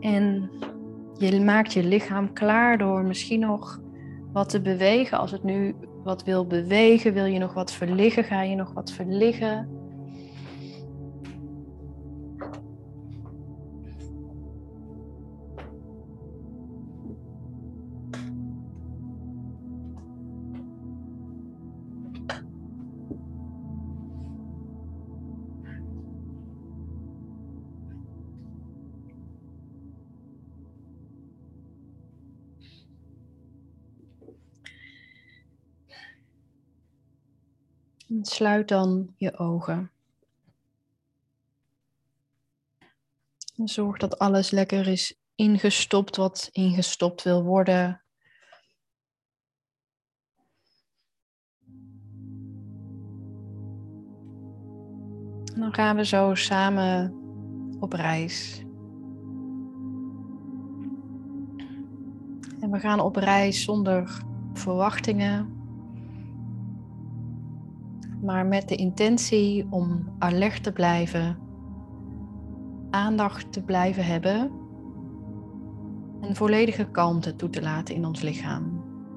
En je maakt je lichaam klaar door misschien nog wat te bewegen. Als het nu wat wil bewegen, wil je nog wat verliggen, ga je nog wat verliggen. En sluit dan je ogen. En zorg dat alles lekker is ingestopt wat ingestopt wil worden. En dan gaan we zo samen op reis. En we gaan op reis zonder verwachtingen, maar met de intentie om alert te blijven, aandacht te blijven hebben en volledige kalmte toe te laten in ons lichaam.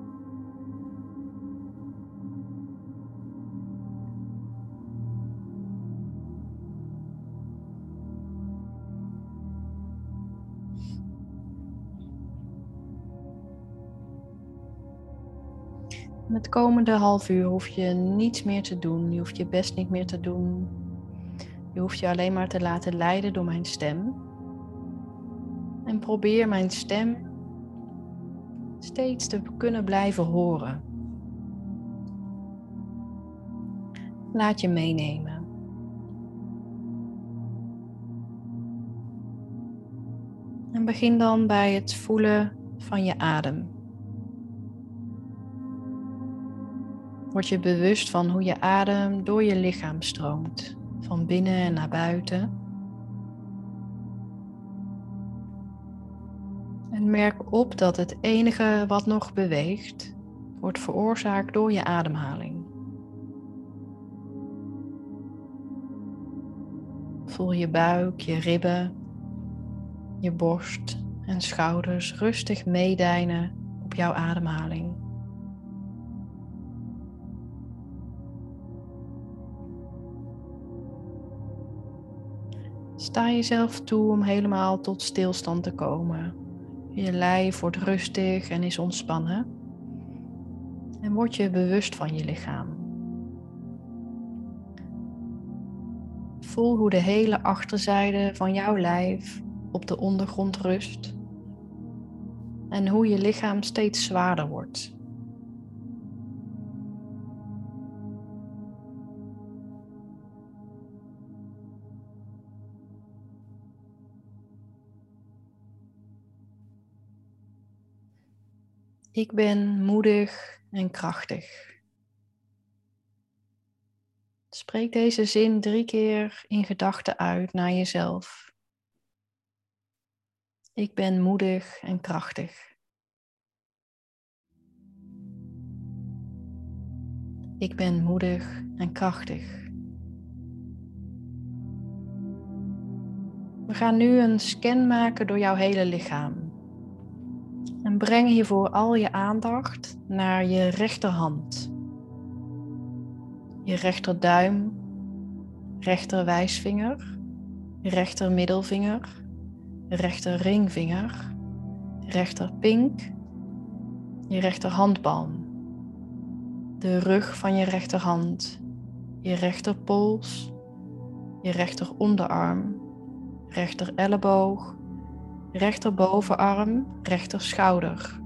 Het komende half uur hoef je niets meer te doen. Je hoeft je best niet meer te doen. Je hoeft je alleen maar te laten leiden door mijn stem. En probeer mijn stem steeds te kunnen blijven horen. Laat je meenemen. En begin dan bij het voelen van je adem. Word je bewust van hoe je adem door je lichaam stroomt, van binnen en naar buiten. En merk op dat het enige wat nog beweegt, wordt veroorzaakt door je ademhaling. Voel je buik, je ribben, je borst en schouders rustig meedijnen op jouw ademhaling. Sta jezelf toe om helemaal tot stilstand te komen. Je lijf wordt rustig en is ontspannen. En word je bewust van je lichaam. Voel hoe de hele achterzijde van jouw lijf op de ondergrond rust. En hoe je lichaam steeds zwaarder wordt. Ik ben moedig en krachtig. Spreek deze zin 3 keer in gedachten uit naar jezelf. Ik ben moedig en krachtig. Ik ben moedig en krachtig. We gaan nu een scan maken door jouw hele lichaam. En breng hiervoor al je aandacht naar je rechterhand. Je rechterduim, rechterwijsvinger, rechtermiddelvinger, rechterringvinger, rechterpink, je rechterhandpalm. De rug van je rechterhand, je rechterpols, je rechteronderarm, rechterelleboog, rechterbovenarm, rechterschouder,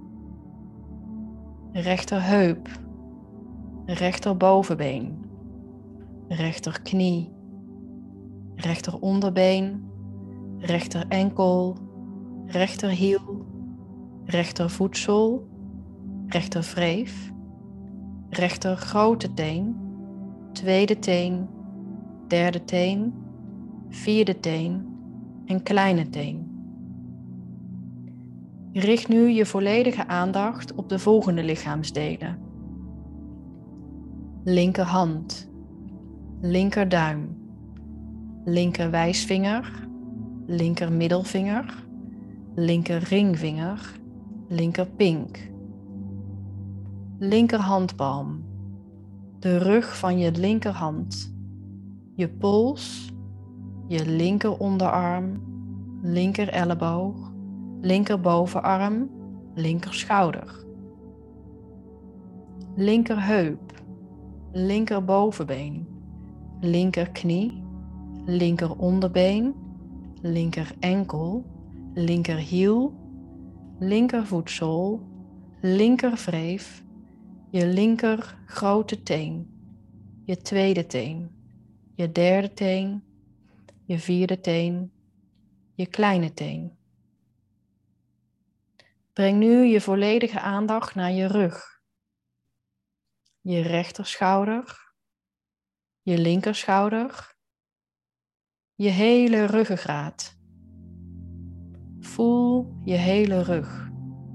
rechterheup, rechterbovenbeen, rechterknie, rechteronderbeen, rechterenkel, rechterhiel, rechtervoedsel, rechterwreef, rechtergrote teen, tweede teen, derde teen, vierde teen en kleine teen. Richt nu je volledige aandacht op de volgende lichaamsdelen. Linkerhand, linkerduim, linkerwijsvinger, linkermiddelvinger, linker ringvinger, linker pink, linker handpalm, de rug van je linkerhand, je pols, je linker onderarm, linker elleboog, linker bovenarm, linker schouder, linker heup, linker bovenbeen, linker knie, linker onderbeen, linker enkel, linker hiel, linker voetzool, linker wreef, je linker grote teen, je tweede teen, je derde teen, je vierde teen, je kleine teen. Breng nu je volledige aandacht naar je rug, je rechterschouder, je linkerschouder, je hele ruggengraat. Voel je hele rug.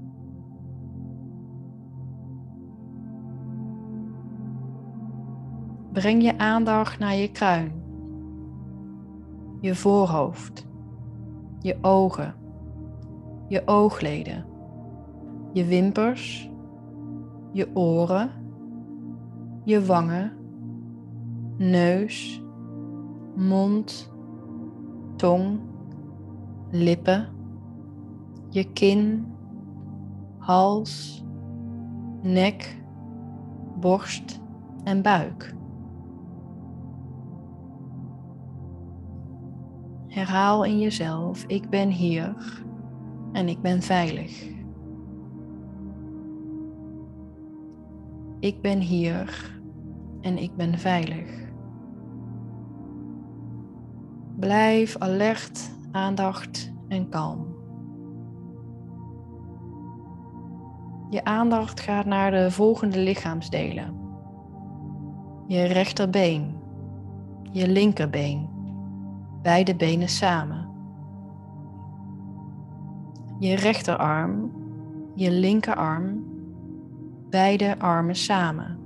Breng je aandacht naar je kruin, je voorhoofd, je ogen, je oogleden, je wimpers, je oren, je wangen, neus, mond, tong, lippen, je kin, hals, nek, borst en buik. Herhaal in jezelf: ik ben hier en ik ben veilig. Ik ben hier en ik ben veilig. Blijf alert, aandacht en kalm. Je aandacht gaat naar de volgende lichaamsdelen. Je rechterbeen, je linkerbeen, beide benen samen. Je rechterarm, je linkerarm, beide armen samen.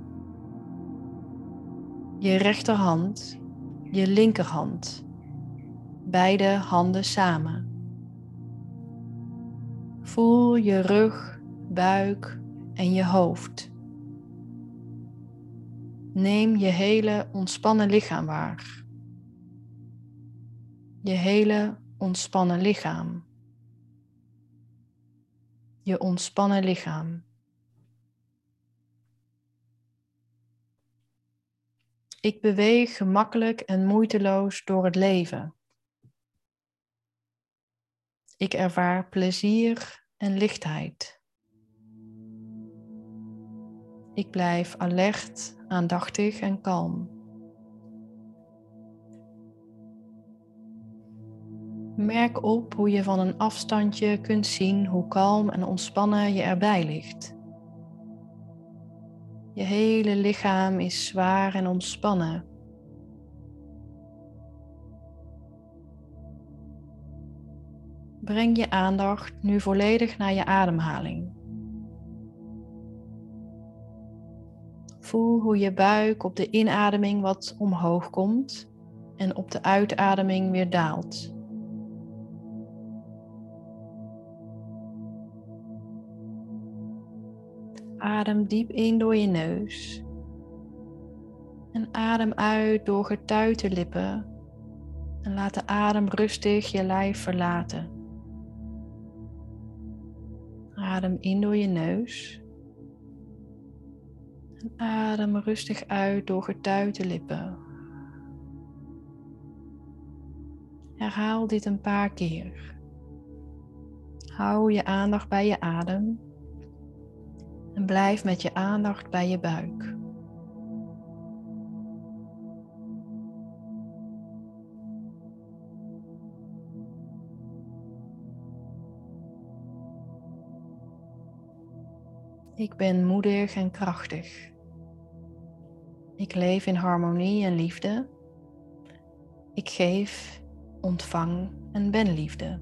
Je rechterhand, je linkerhand, beide handen samen. Voel je rug, buik en je hoofd. Neem je hele ontspannen lichaam waar. Je hele ontspannen lichaam. Je ontspannen lichaam. Ik beweeg gemakkelijk en moeiteloos door het leven. Ik ervaar plezier en lichtheid. Ik blijf alert, aandachtig en kalm. Merk op hoe je van een afstandje kunt zien hoe kalm en ontspannen je erbij ligt. Je hele lichaam is zwaar en ontspannen. Breng je aandacht nu volledig naar je ademhaling. Voel hoe je buik op de inademing wat omhoog komt en op de uitademing weer daalt. Adem diep in door je neus en adem uit door getuite lippen en laat de adem rustig je lijf verlaten. Adem in door je neus en adem rustig uit door getuite lippen. Herhaal dit een paar keer. Hou je aandacht bij je adem en blijf met je aandacht bij je buik. Ik ben moedig en krachtig. Ik leef in harmonie en liefde. Ik geef, ontvang en ben liefde.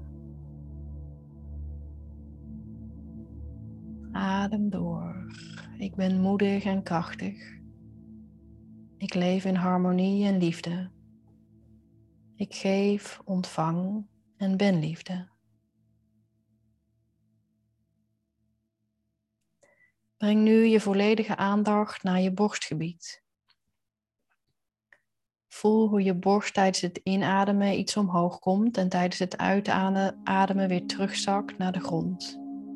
Adem door. Ik ben moedig en krachtig. Ik leef in harmonie en liefde. Ik geef, ontvang en ben liefde. Breng nu je volledige aandacht naar je borstgebied. Voel hoe je borst tijdens het inademen iets omhoog komt en tijdens het uitademen weer terugzakt naar de grond.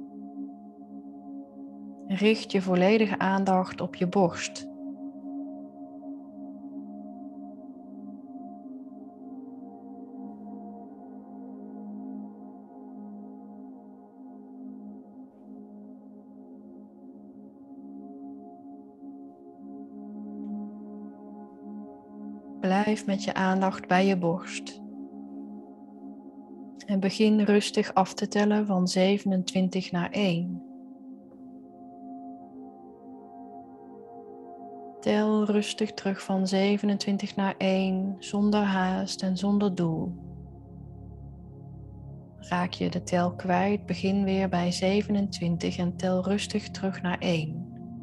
Richt je volledige aandacht op je borst. Blijf met je aandacht bij je borst. En begin rustig af te tellen van 27 naar 1. Tel rustig terug van 27 naar 1, zonder haast en zonder doel. Raak je de tel kwijt, begin weer bij 27 en tel rustig terug naar 1.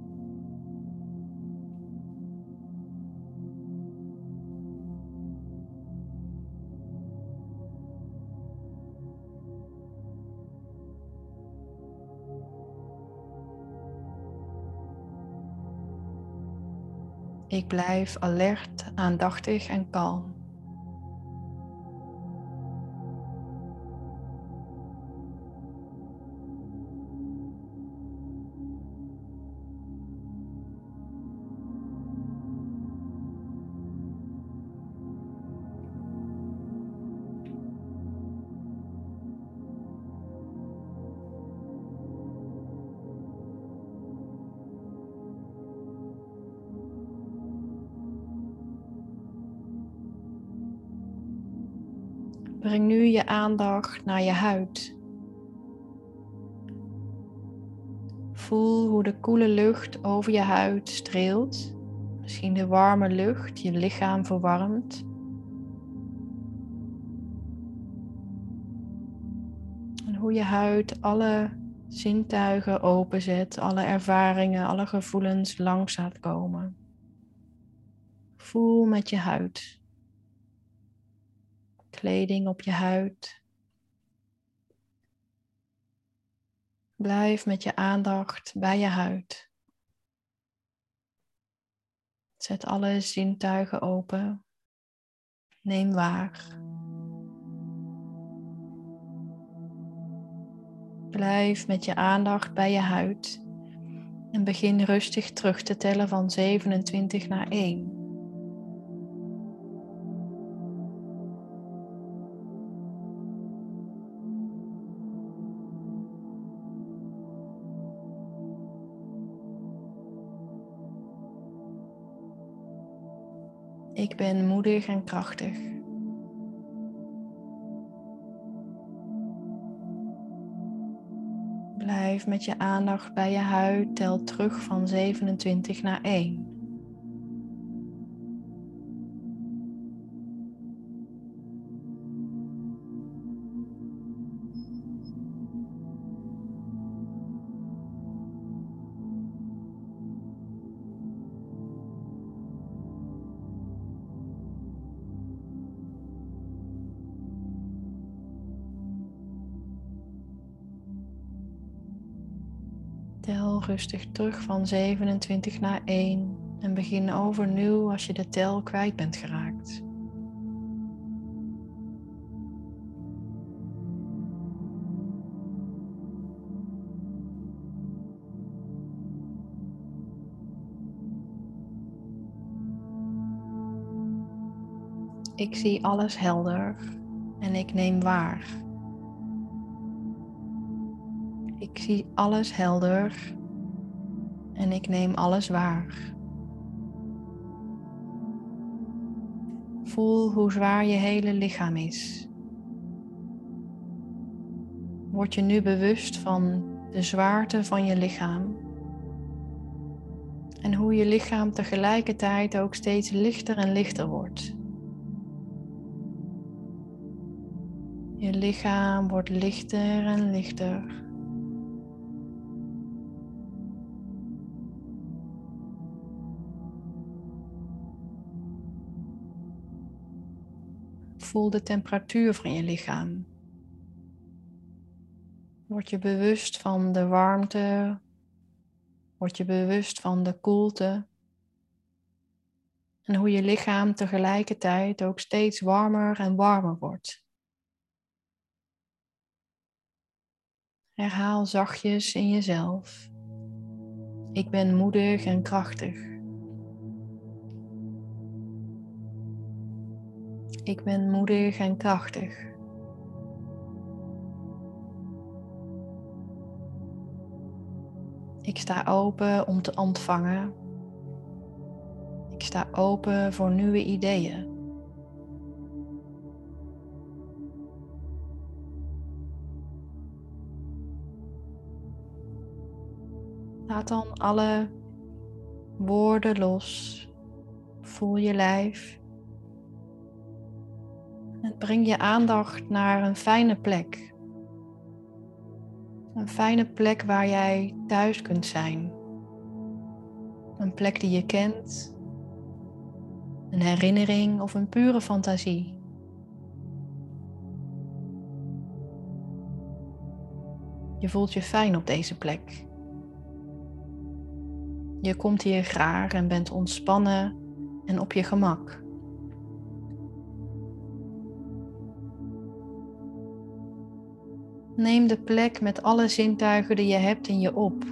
Ik blijf alert, aandachtig en kalm. Breng nu je aandacht naar je huid. Voel hoe de koele lucht over je huid streelt. Misschien de warme lucht je lichaam verwarmt. En hoe je huid alle zintuigen openzet, alle ervaringen, alle gevoelens langs laat komen. Voel met je huid. Kleding op je huid. Blijf met je aandacht bij je huid. Zet alle zintuigen open. Neem waar. Blijf met je aandacht bij je huid. En begin rustig terug te tellen van 27 naar 1. Ik ben moedig en krachtig. Blijf met je aandacht bij je huid. Tel terug van 27 naar 1. Tel rustig terug van 27 naar 1 en begin overnieuw als je de tel kwijt bent geraakt. Ik zie alles helder en ik neem waar. Ik zie alles helder en ik neem alles waar. Voel hoe zwaar je hele lichaam is. Word je nu bewust van de zwaarte van je lichaam en hoe je lichaam tegelijkertijd ook steeds lichter en lichter wordt. Je lichaam wordt lichter en lichter. Voel de temperatuur van je lichaam. Word je bewust van de warmte Word je bewust van de koelte en hoe je lichaam tegelijkertijd ook steeds warmer en warmer wordt. Herhaal zachtjes in jezelf: ik ben moedig en krachtig. Ik ben moedig en krachtig. Ik sta open om te ontvangen. Ik sta open voor nieuwe ideeën. Laat dan alle woorden los. Voel je lijf. En breng je aandacht naar een fijne plek. Een fijne plek waar jij thuis kunt zijn. Een plek die je kent. Een herinnering of een pure fantasie. Je voelt je fijn op deze plek. Je komt hier graag en bent ontspannen en op je gemak. Neem de plek met alle zintuigen die je hebt in je op.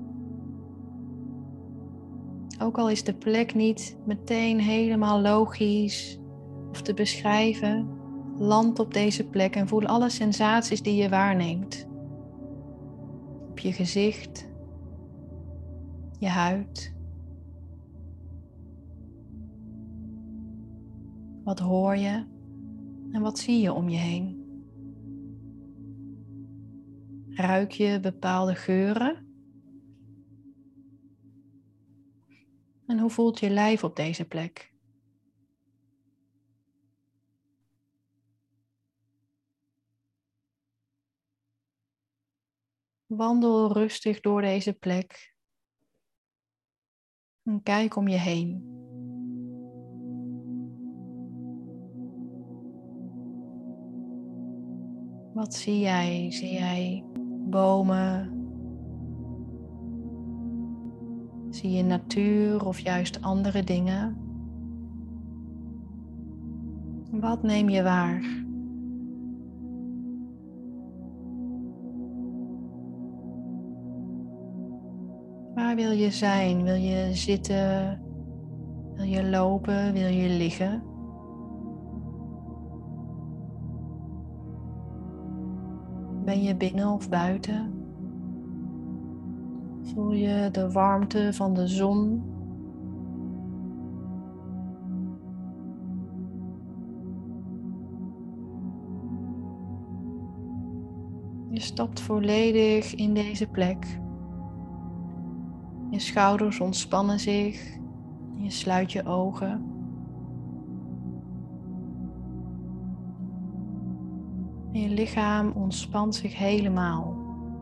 Ook al is de plek niet meteen helemaal logisch of te beschrijven, land op deze plek en voel alle sensaties die je waarneemt. Op je gezicht, je huid. Wat hoor je en wat zie je om je heen? Ruik je bepaalde geuren? En hoe voelt je lijf op deze plek? Wandel rustig door deze plek en kijk om je heen. Wat zie jij? Zie jij bomen? Zie je natuur of juist andere dingen? Wat neem je waar? Waar wil je zijn? Wil je zitten? Wil je lopen? Wil je liggen? Ben je binnen of buiten? Voel je de warmte van de zon? Je stapt volledig in deze plek. Je schouders ontspannen zich. Je sluit je ogen. En je lichaam ontspant zich helemaal.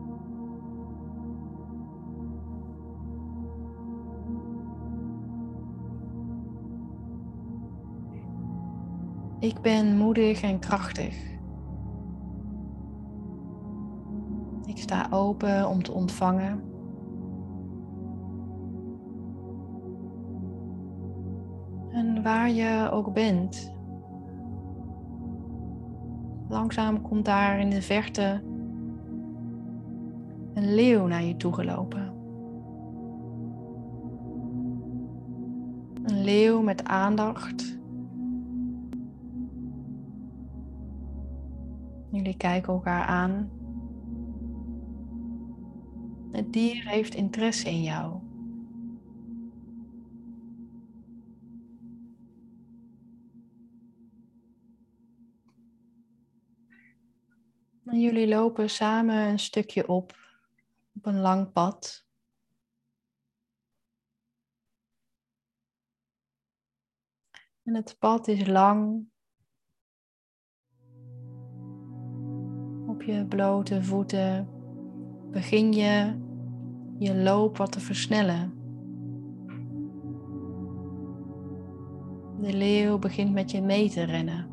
Ik ben moedig en krachtig. Ik sta open om te ontvangen. En waar je ook bent, langzaam komt daar in de verte een leeuw naar je toe gelopen. Een leeuw met aandacht. Jullie kijken elkaar aan. Het dier heeft interesse in jou. En jullie lopen samen een stukje op een lang pad. En het pad is lang. Op je blote voeten begin je je loop wat te versnellen. De leeuw begint met je mee te rennen.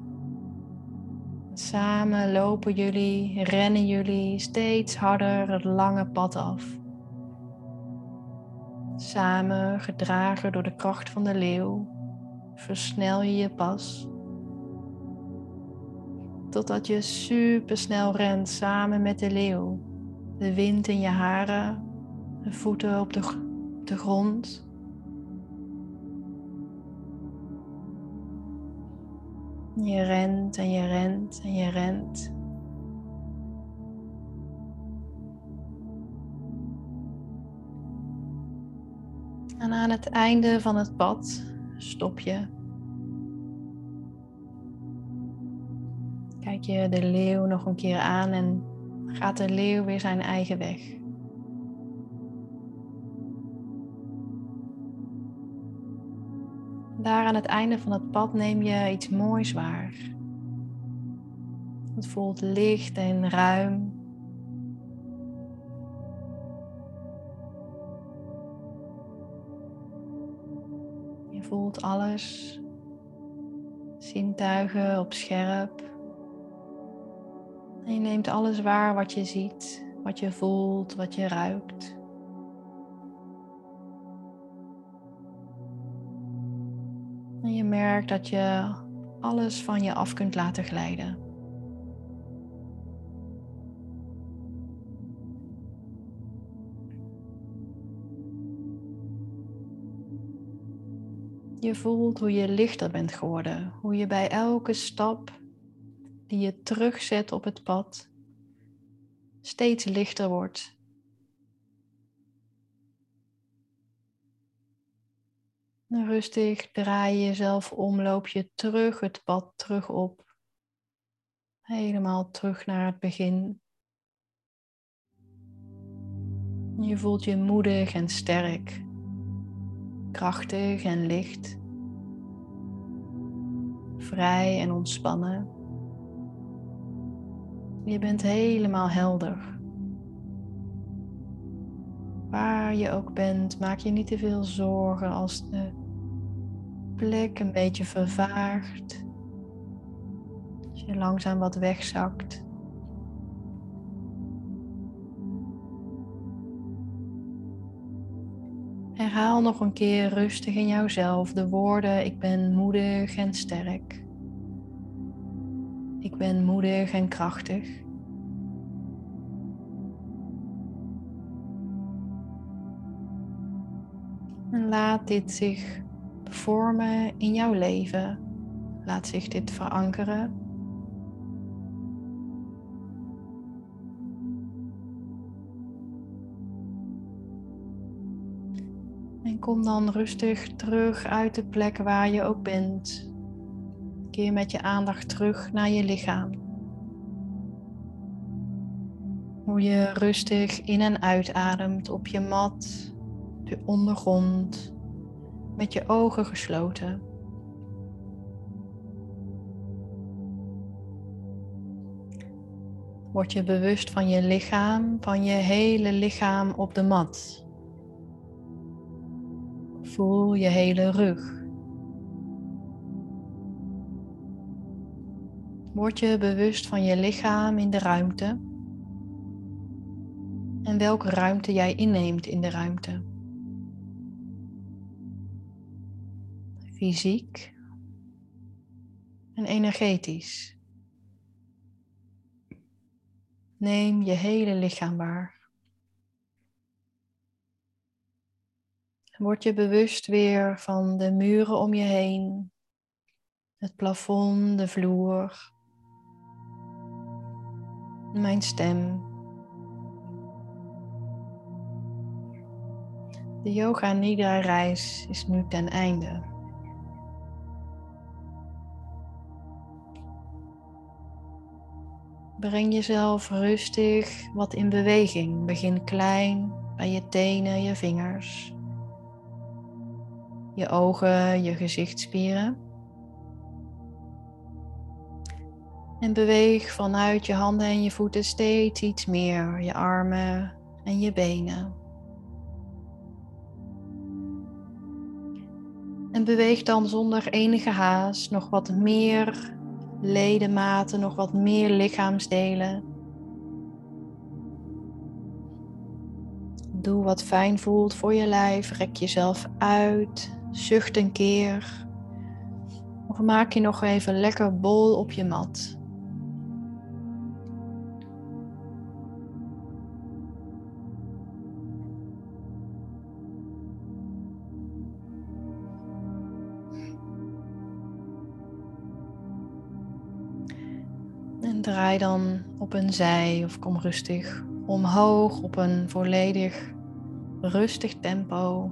Samen lopen jullie, rennen jullie steeds harder het lange pad af. Samen, gedragen door de kracht van de leeuw, versnel je je pas. Totdat je supersnel rent samen met de leeuw. De wind in je haren, de voeten op de grond. Je rent en je rent en je rent. En aan het einde van het pad stop je. Kijk je de leeuw nog een keer aan en gaat de leeuw weer zijn eigen weg. Daar aan het einde van het pad neem je iets moois waar. Het voelt licht en ruim. Je voelt alles. Zintuigen op scherp. En je neemt alles waar wat je ziet, wat je voelt, wat je ruikt. En je merkt dat je alles van je af kunt laten glijden. Je voelt hoe je lichter bent geworden, hoe je bij elke stap die je terugzet op het pad steeds lichter wordt. En rustig draai je jezelf om, loop je terug het pad terug op. Helemaal terug naar het begin. Je voelt je moedig en sterk, krachtig en licht, vrij en ontspannen. Je bent helemaal helder. Waar je ook bent, maak je niet te veel zorgen als de plek een beetje vervaagt. Als je langzaam wat wegzakt. Herhaal nog een keer rustig in jouzelf de woorden: ik ben moedig en sterk. Ik ben moedig en krachtig. En laat dit zich vormen in jouw leven. Laat zich dit verankeren. En kom dan rustig terug uit de plek waar je ook bent. Keer met je aandacht terug naar je lichaam. Hoe je rustig in en uitademt op je mat, de ondergrond, met je ogen gesloten. Word je bewust van je lichaam, van je hele lichaam op de mat. Voel je hele rug. Word je bewust van je lichaam in de ruimte en welke ruimte jij inneemt in de ruimte. Fysiek en energetisch. Neem je hele lichaam waar. Word je bewust weer van de muren om je heen, het plafond, de vloer, mijn stem. De Yoga Nidra reis is nu ten einde. Breng jezelf rustig wat in beweging. Begin klein bij je tenen, je vingers, je ogen, je gezichtsspieren. En beweeg vanuit je handen en je voeten steeds iets meer, je armen en je benen. En beweeg dan zonder enige haast nog wat meer ledematen, nog wat meer lichaamsdelen. Doe wat fijn voelt voor je lijf. Rek jezelf uit. Zucht een keer. Of maak je nog even lekker bol op je mat. En draai dan op een zij of kom rustig omhoog op een volledig rustig tempo.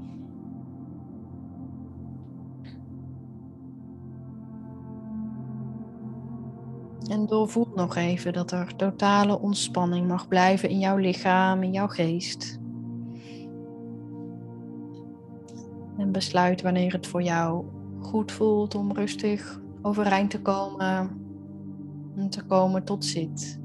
En doorvoel nog even dat er totale ontspanning mag blijven in jouw lichaam, in jouw geest. En besluit wanneer het voor jou goed voelt om rustig overeind te komen en te komen tot zit.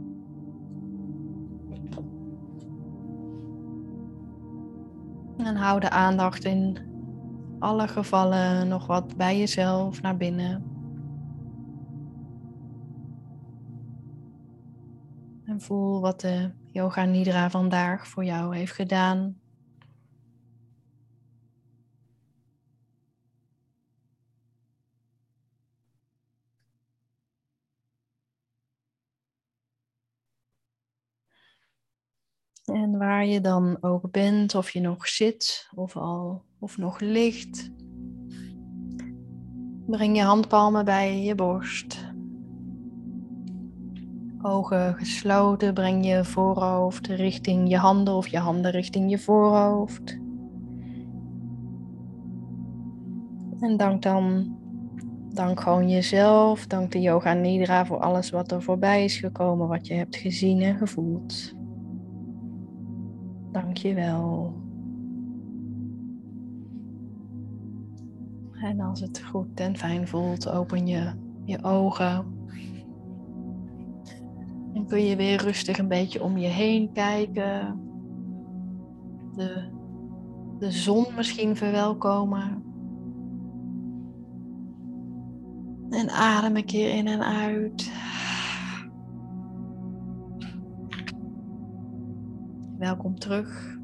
En hou de aandacht in alle gevallen nog wat bij jezelf naar binnen. En voel wat de Yoga Nidra vandaag voor jou heeft gedaan. En waar je dan ook bent, of je nog zit of nog ligt, breng je handpalmen bij je borst. Ogen gesloten, breng je voorhoofd richting je handen of je handen richting je voorhoofd. En dank gewoon jezelf, dank de Yoga Nidra voor alles wat er voorbij is gekomen, wat je hebt gezien en gevoeld. Dank je wel. En als het goed en fijn voelt, open je je ogen. En kun je weer rustig een beetje om je heen kijken. De zon misschien verwelkomen. En adem een keer in en uit. Welkom terug.